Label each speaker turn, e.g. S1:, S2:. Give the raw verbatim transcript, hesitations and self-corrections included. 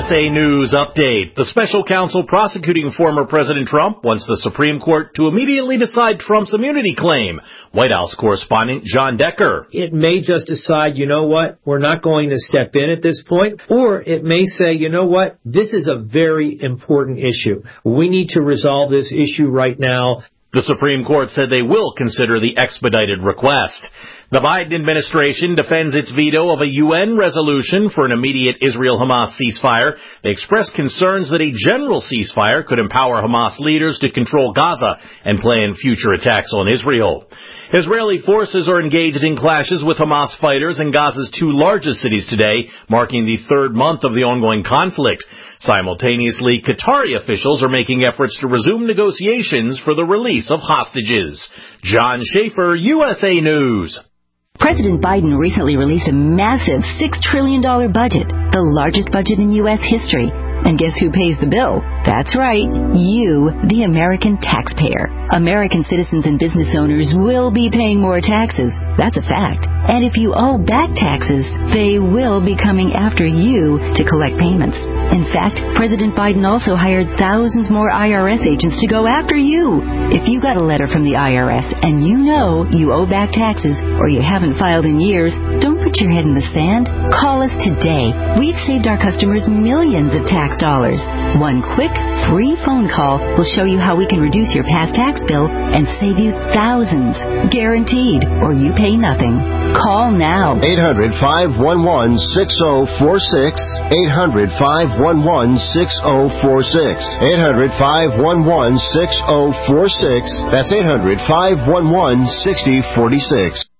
S1: S A News Update. The special counsel prosecuting former President Trump wants the Supreme Court to immediately decide Trump's immunity claim. White House correspondent John Decker.
S2: It may just decide, you know what, we're not going to step in at this point. Or it may say, you know what, this is a very important issue. We need to resolve this issue right now.
S1: The Supreme Court said they will consider the expedited request. The Biden administration defends its veto of a U N resolution for an immediate Israel-Hamas ceasefire. They expressed concerns that a general ceasefire could empower Hamas leaders to control Gaza and plan future attacks on Israel. Israeli forces are engaged in clashes with Hamas fighters in Gaza's two largest cities today, marking the third month of the ongoing conflict. Simultaneously, Qatari officials are making efforts to resume negotiations for the release of hostages. John Schaefer, U S A News.
S3: President Biden recently released a massive six trillion dollars budget, the largest budget in U S history. And guess who pays the bill? That's right, you, the American taxpayer. American citizens and business owners will be paying more taxes. That's a fact. And if you owe back taxes, they will be coming after you to collect payments. In fact, President Biden also hired thousands more I R S agents to go after you. If you got a letter from the I R S and you know you owe back taxes or you haven't filed in years, don't put your head in the sand. Call us today. We've saved our customers millions of tax dollars. One quick, free phone call will show you how we can reduce your past tax bill and save you thousands. Guaranteed, or you pay nothing. Call now.
S4: eight hundred, five one one, six oh four six. eight hundred, five one one, six oh four six. eight hundred, five one one, six oh four six. That's eight hundred, five one one, six oh four six.